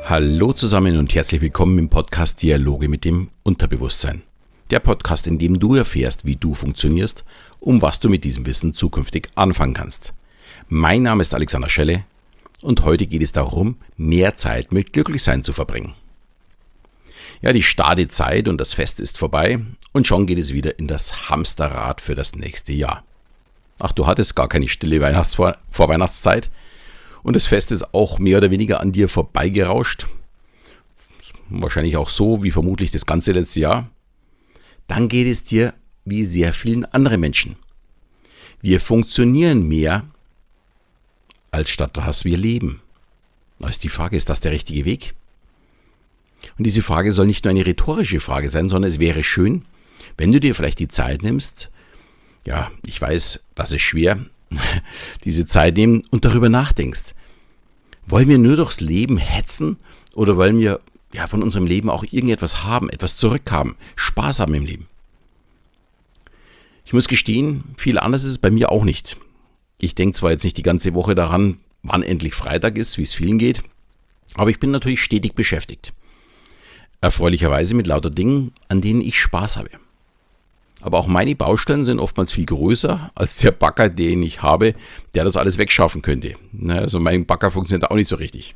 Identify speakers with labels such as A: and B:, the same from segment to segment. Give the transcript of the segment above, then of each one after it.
A: Hallo zusammen und herzlich willkommen im Podcast Dialoge mit dem Unterbewusstsein. Der Podcast, in dem du erfährst, wie du funktionierst und was du mit diesem Wissen zukünftig anfangen kannst. Mein Name ist Alexander Schelle und heute geht es darum, mehr Zeit mit Glücklichsein zu verbringen. Ja, die Startzeit und das Fest ist vorbei und schon geht es wieder in das Hamsterrad für das nächste Jahr. Ach, du hattest gar keine stille Vorweihnachtszeit und das Fest ist auch mehr oder weniger an dir vorbeigerauscht. Wahrscheinlich auch so wie vermutlich das ganze letzte Jahr. Dann geht es dir wie sehr vielen anderen Menschen. Wir funktionieren mehr, als statt dass wir leben. Da ist die Frage, ist das der richtige Weg? Und diese Frage soll nicht nur eine rhetorische Frage sein, sondern es wäre schön, wenn du dir vielleicht die Zeit nimmst. Ja, ich weiß, das ist schwer, diese Zeit nehmen und darüber nachdenkst. Wollen wir nur durchs Leben hetzen oder wollen wir von unserem Leben auch irgendetwas haben, etwas zurückhaben, Spaß haben im Leben? Ich muss gestehen, viel anders ist es bei mir auch nicht. Ich denke zwar jetzt nicht die ganze Woche daran, wann endlich Freitag ist, wie es vielen geht, aber ich bin natürlich stetig beschäftigt. Erfreulicherweise mit lauter Dingen, an denen ich Spaß habe. Aber auch meine Baustellen sind oftmals viel größer als der Bagger, den ich habe, der das alles wegschaffen könnte. Also mein Bagger funktioniert auch nicht so richtig.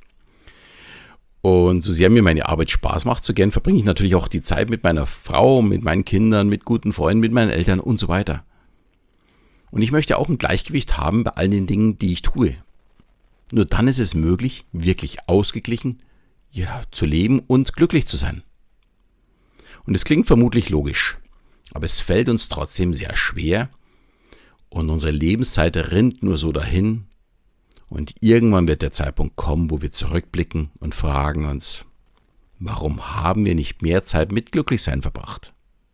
A: Und so sehr mir meine Arbeit Spaß macht, so gern verbringe ich natürlich auch die Zeit mit meiner Frau, mit meinen Kindern, mit guten Freunden, mit meinen Eltern und so weiter. Und ich möchte auch ein Gleichgewicht haben bei all den Dingen, die ich tue. Nur dann ist es möglich, wirklich ausgeglichen zu leben und glücklich zu sein. Und es klingt vermutlich logisch. Aber es fällt uns trotzdem sehr schwer und unsere Lebenszeit rinnt nur so dahin und irgendwann wird der Zeitpunkt kommen, wo wir zurückblicken und fragen uns, warum haben wir nicht mehr Zeit mit Glücklichsein verbracht?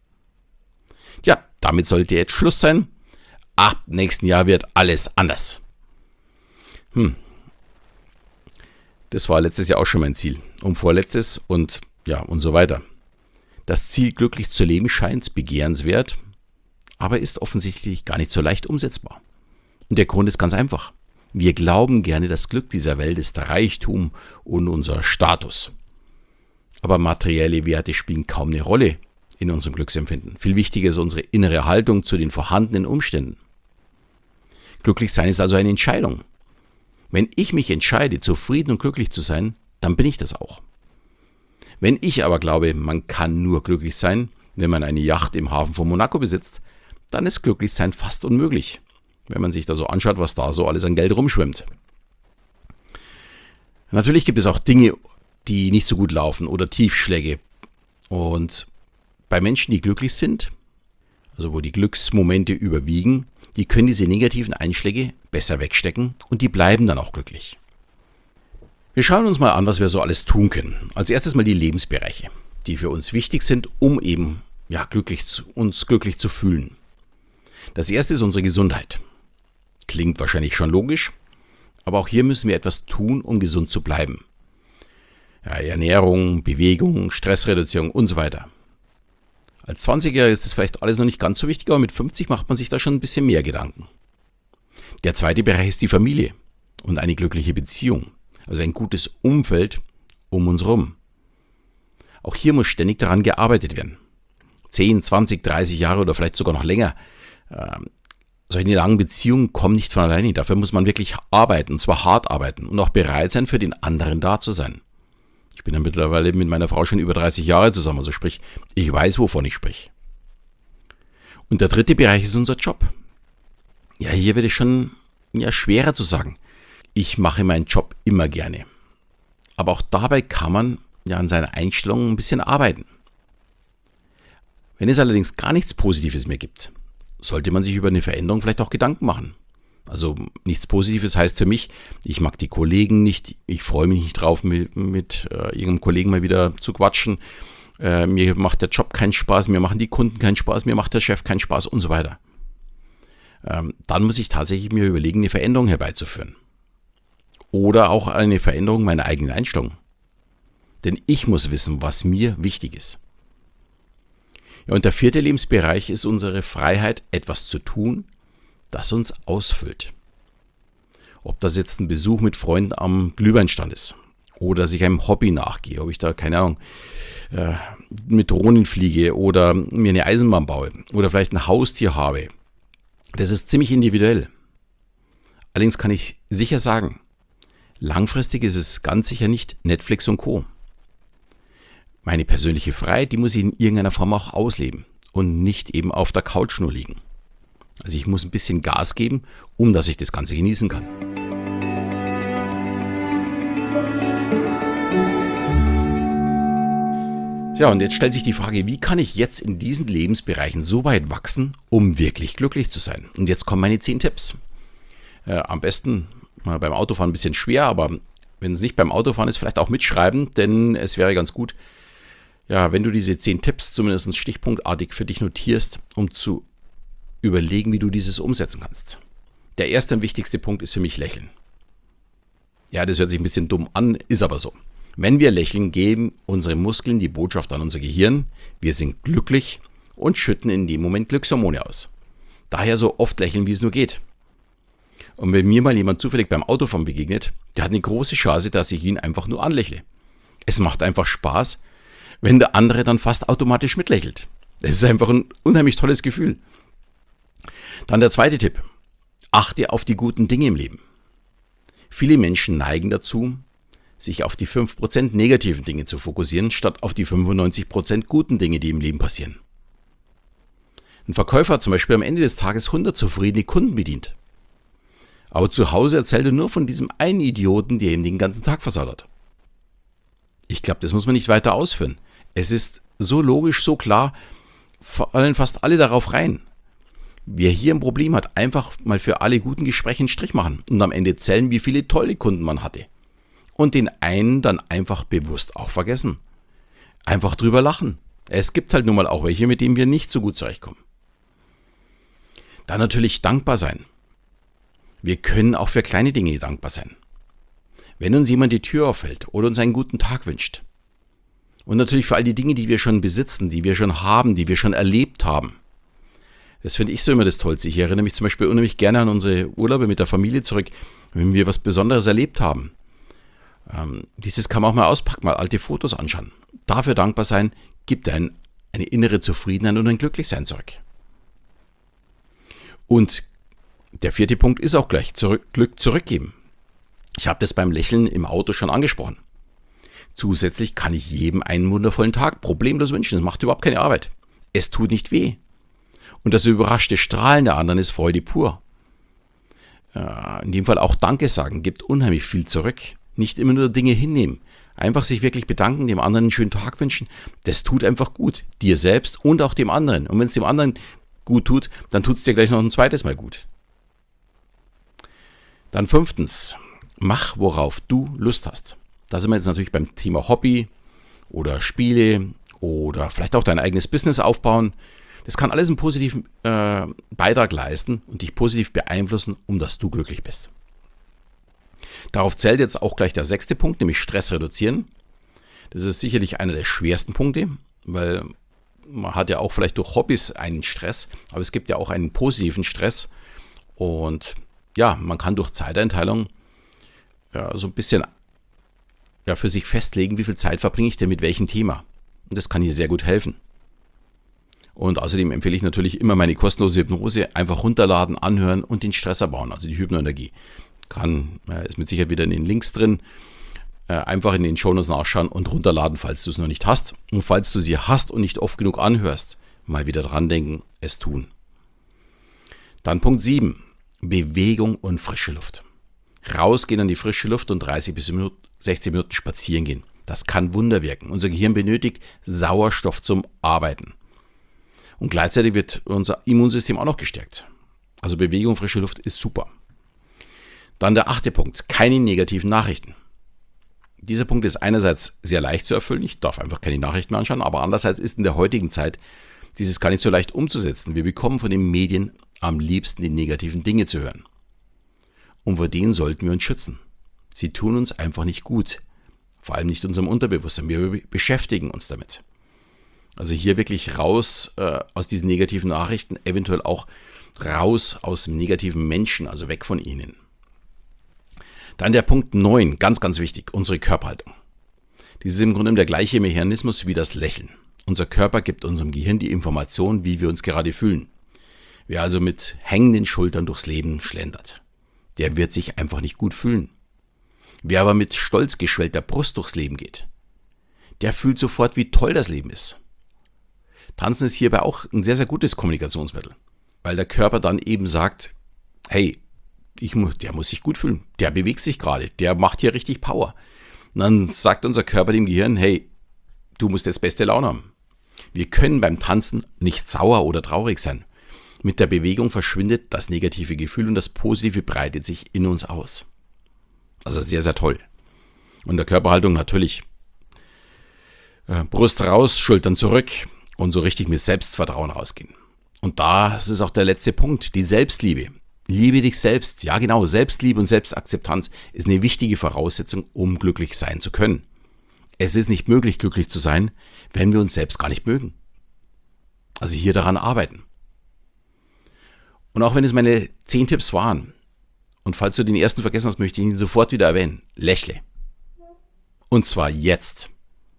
A: Ja, damit sollte jetzt Schluss sein. Ab nächsten Jahr wird alles anders. Das war letztes Jahr auch schon mein Ziel und vorletztes und so weiter. Das Ziel, glücklich zu leben, scheint begehrenswert, aber ist offensichtlich gar nicht so leicht umsetzbar. Und der Grund ist ganz einfach. Wir glauben gerne, das Glück dieser Welt ist Reichtum und unser Status. Aber materielle Werte spielen kaum eine Rolle in unserem Glücksempfinden. Viel wichtiger ist unsere innere Haltung zu den vorhandenen Umständen. Glücklich sein ist also eine Entscheidung. Wenn ich mich entscheide, zufrieden und glücklich zu sein, dann bin ich das auch. Wenn ich aber glaube, man kann nur glücklich sein, wenn man eine Yacht im Hafen von Monaco besitzt, dann ist Glücklichsein fast unmöglich, wenn man sich da so anschaut, was da so alles an Geld rumschwimmt. Natürlich gibt es auch Dinge, die nicht so gut laufen oder Tiefschläge. Und bei Menschen, die glücklich sind, also wo die Glücksmomente überwiegen, die können diese negativen Einschläge besser wegstecken und die bleiben dann auch glücklich. Wir schauen uns mal an, was wir so alles tun können. Als erstes mal die Lebensbereiche, die für uns wichtig sind, um eben uns glücklich zu fühlen. Das erste ist unsere Gesundheit. Klingt wahrscheinlich schon logisch, aber auch hier müssen wir etwas tun, um gesund zu bleiben. Ernährung, Bewegung, Stressreduzierung und so weiter. Als 20er ist das vielleicht alles noch nicht ganz so wichtig, aber mit 50 macht man sich da schon ein bisschen mehr Gedanken. Der zweite Bereich ist die Familie und eine glückliche Beziehung. Also ein gutes Umfeld um uns herum. Auch hier muss ständig daran gearbeitet werden. 10, 20, 30 Jahre oder vielleicht sogar noch länger. Solche langen Beziehungen kommen nicht von alleine. Dafür muss man wirklich arbeiten, und zwar hart arbeiten und auch bereit sein, für den anderen da zu sein. Ich bin ja mittlerweile mit meiner Frau schon über 30 Jahre zusammen, also sprich, ich weiß, wovon ich spreche. Und der dritte Bereich ist unser Job. Ja, hier wird es schon schwerer zu sagen. Ich mache meinen Job immer gerne. Aber auch dabei kann man an seiner Einstellung ein bisschen arbeiten. Wenn es allerdings gar nichts Positives mehr gibt, sollte man sich über eine Veränderung vielleicht auch Gedanken machen. Also nichts Positives heißt für mich, ich mag die Kollegen nicht, ich freue mich nicht drauf, mit irgendeinem Kollegen mal wieder zu quatschen, mir macht der Job keinen Spaß, mir machen die Kunden keinen Spaß, mir macht der Chef keinen Spaß und so weiter. Dann muss ich tatsächlich mir überlegen, eine Veränderung herbeizuführen. Oder auch eine Veränderung meiner eigenen Einstellung. Denn ich muss wissen, was mir wichtig ist. Ja, und der vierte Lebensbereich ist unsere Freiheit, etwas zu tun, das uns ausfüllt. Ob das jetzt ein Besuch mit Freunden am Glühweinstand ist oder dass ich einem Hobby nachgehe, ob ich da, keine Ahnung, mit Drohnen fliege oder mir eine Eisenbahn baue oder vielleicht ein Haustier habe. Das ist ziemlich individuell. Allerdings kann ich sicher sagen, langfristig ist es ganz sicher nicht Netflix und Co. Meine persönliche Freiheit, die muss ich in irgendeiner Form auch ausleben und nicht eben auf der Couch nur liegen. Also ich muss ein bisschen Gas geben, dass ich das Ganze genießen kann. Ja, und jetzt stellt sich die Frage, wie kann ich jetzt in diesen Lebensbereichen so weit wachsen, um wirklich glücklich zu sein? Und jetzt kommen meine 10 Tipps. Am besten beim Autofahren ein bisschen schwer, aber wenn es nicht beim Autofahren ist, vielleicht auch mitschreiben, denn es wäre ganz gut, ja, wenn du diese 10 Tipps zumindest stichpunktartig für dich notierst, um zu überlegen, wie du dieses umsetzen kannst. Der erste und wichtigste Punkt ist für mich Lächeln. Ja, das hört sich ein bisschen dumm an, ist aber so. Wenn wir lächeln, geben unsere Muskeln die Botschaft an unser Gehirn, wir sind glücklich und schütten in dem Moment Glückshormone aus. Daher so oft lächeln, wie es nur geht. Und wenn mir mal jemand zufällig beim Autofahren begegnet, der hat eine große Chance, dass ich ihn einfach nur anlächle. Es macht einfach Spaß, wenn der andere dann fast automatisch mitlächelt. Das ist einfach ein unheimlich tolles Gefühl. Dann der zweite Tipp. Achte auf die guten Dinge im Leben. Viele Menschen neigen dazu, sich auf die 5% negativen Dinge zu fokussieren, statt auf die 95% guten Dinge, die im Leben passieren. Ein Verkäufer hat zum Beispiel am Ende des Tages 100 zufriedene Kunden bedient. Aber zu Hause erzählt er nur von diesem einen Idioten, der ihm den ganzen Tag versaut hat. Ich glaube, das muss man nicht weiter ausführen. Es ist so logisch, so klar, fallen fast alle darauf rein. Wer hier ein Problem hat, einfach mal für alle guten Gespräche einen Strich machen und am Ende zählen, wie viele tolle Kunden man hatte. Und den einen dann einfach bewusst auch vergessen. Einfach drüber lachen. Es gibt halt nun mal auch welche, mit denen wir nicht so gut zurechtkommen. Dann natürlich dankbar sein. Wir können auch für kleine Dinge dankbar sein. Wenn uns jemand die Tür aufhält oder uns einen guten Tag wünscht. Und natürlich für all die Dinge, die wir schon besitzen, die wir schon haben, die wir schon erlebt haben. Das finde ich so immer das Tollste. Ich erinnere mich zum Beispiel unheimlich gerne an unsere Urlaube mit der Familie zurück, wenn wir was Besonderes erlebt haben. Dieses kann man auch mal auspacken, mal alte Fotos anschauen. Dafür dankbar sein, gibt eine innere Zufriedenheit und ein Glücklichsein zurück. Und der 4. Punkt ist auch gleich, Glück zurückgeben. Ich habe das beim Lächeln im Auto schon angesprochen. Zusätzlich kann ich jedem einen wundervollen Tag problemlos wünschen. Das macht überhaupt keine Arbeit. Es tut nicht weh. Und das überraschte Strahlen der anderen ist Freude pur. In dem Fall auch Danke sagen, gibt unheimlich viel zurück. Nicht immer nur Dinge hinnehmen. Einfach sich wirklich bedanken, dem anderen einen schönen Tag wünschen. Das tut einfach gut. Dir selbst und auch dem anderen. Und wenn es dem anderen gut tut, dann tut es dir gleich noch ein zweites Mal gut. Dann 5. Mach, worauf du Lust hast. Da sind wir jetzt natürlich beim Thema Hobby oder Spiele oder vielleicht auch dein eigenes Business aufbauen. Das kann alles einen positiven Beitrag leisten und dich positiv beeinflussen, dass du glücklich bist. Darauf zählt jetzt auch gleich der 6. Punkt, nämlich Stress reduzieren. Das ist sicherlich einer der schwersten Punkte, weil man hat ja auch vielleicht durch Hobbys einen Stress, aber es gibt ja auch einen positiven Stress. Und ja, man kann durch Zeiteinteilung so ein bisschen für sich festlegen, wie viel Zeit verbringe ich denn mit welchem Thema. Und das kann hier sehr gut helfen. Und außerdem empfehle ich natürlich immer meine kostenlose Hypnose, einfach runterladen, anhören und den Stress abbauen, also die Hypnoenergie. Ist mit Sicherheit wieder in den Links drin. Einfach in den Shownotes nachschauen und runterladen, falls du es noch nicht hast. Und falls du sie hast und nicht oft genug anhörst, mal wieder dran denken, es tun. Dann Punkt 7. Bewegung und frische Luft. Rausgehen an die frische Luft und 30 bis 60 Minuten spazieren gehen. Das kann Wunder wirken. Unser Gehirn benötigt Sauerstoff zum Arbeiten. Und gleichzeitig wird unser Immunsystem auch noch gestärkt. Also Bewegung, frische Luft ist super. Dann der 8. Punkt, keine negativen Nachrichten. Dieser Punkt ist einerseits sehr leicht zu erfüllen, ich darf einfach keine Nachrichten mehr anschauen, aber andererseits ist in der heutigen Zeit dieses gar nicht so leicht umzusetzen. Wir bekommen von den Medien am liebsten die negativen Dinge zu hören. Und vor denen sollten wir uns schützen. Sie tun uns einfach nicht gut, vor allem nicht unserem Unterbewusstsein, wir beschäftigen uns damit. Also hier wirklich raus aus diesen negativen Nachrichten, eventuell auch raus aus dem negativen Menschen, also weg von ihnen. Dann der Punkt 9, ganz, ganz wichtig, unsere Körperhaltung. Dies ist im Grunde der gleiche Mechanismus wie das Lächeln. Unser Körper gibt unserem Gehirn die Information, wie wir uns gerade fühlen. Wer also mit hängenden Schultern durchs Leben schlendert, der wird sich einfach nicht gut fühlen. Wer aber mit stolz geschwellter Brust durchs Leben geht, der fühlt sofort, wie toll das Leben ist. Tanzen ist hierbei auch ein sehr, sehr gutes Kommunikationsmittel, weil der Körper dann eben sagt, hey, der muss sich gut fühlen, der bewegt sich gerade, der macht hier richtig Power. Und dann sagt unser Körper dem Gehirn, hey, du musst jetzt beste Laune haben. Wir können beim Tanzen nicht sauer oder traurig sein. Mit der Bewegung verschwindet das negative Gefühl und das Positive breitet sich in uns aus. Also sehr, sehr toll. Und der Körperhaltung natürlich Brust raus, Schultern zurück und so richtig mit Selbstvertrauen rausgehen. Und das ist auch der letzte Punkt, die Selbstliebe. Liebe dich selbst. Ja genau, Selbstliebe und Selbstakzeptanz ist eine wichtige Voraussetzung, um glücklich sein zu können. Es ist nicht möglich, glücklich zu sein, wenn wir uns selbst gar nicht mögen. Also hier daran arbeiten. Und auch wenn es meine 10 Tipps waren, und falls du den ersten vergessen hast, möchte ich ihn sofort wieder erwähnen. Lächle. Und zwar jetzt.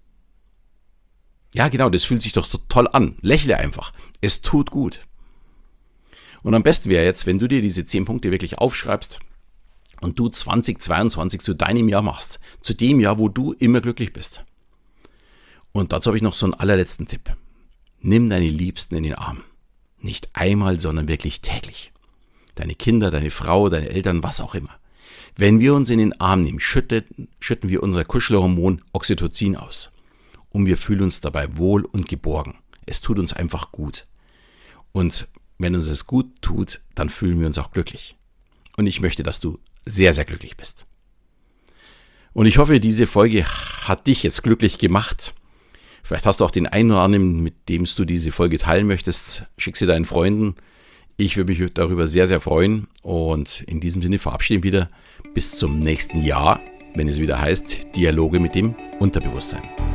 A: Ja genau, das fühlt sich doch toll an. Lächle einfach. Es tut gut. Und am besten wäre jetzt, wenn du dir diese 10 Punkte wirklich aufschreibst und du 2022 zu deinem Jahr machst. Zu dem Jahr, wo du immer glücklich bist. Und dazu habe ich noch so einen allerletzten Tipp. Nimm deine Liebsten in den Arm. Nicht einmal, sondern wirklich täglich. Deine Kinder, deine Frau, deine Eltern, was auch immer. Wenn wir uns in den Arm nehmen, schütten wir unser Kuschelhormon Oxytocin aus. Und wir fühlen uns dabei wohl und geborgen. Es tut uns einfach gut. Und wenn uns es gut tut, dann fühlen wir uns auch glücklich. Und ich möchte, dass du sehr, sehr glücklich bist. Und ich hoffe, diese Folge hat dich jetzt glücklich gemacht. Vielleicht hast du auch den einen oder anderen, mit dem du diese Folge teilen möchtest. Schick sie deinen Freunden. Ich würde mich darüber sehr, sehr freuen. Und in diesem Sinne verabschieden wir wieder bis zum nächsten Jahr, wenn es wieder heißt Dialoge mit dem Unterbewusstsein.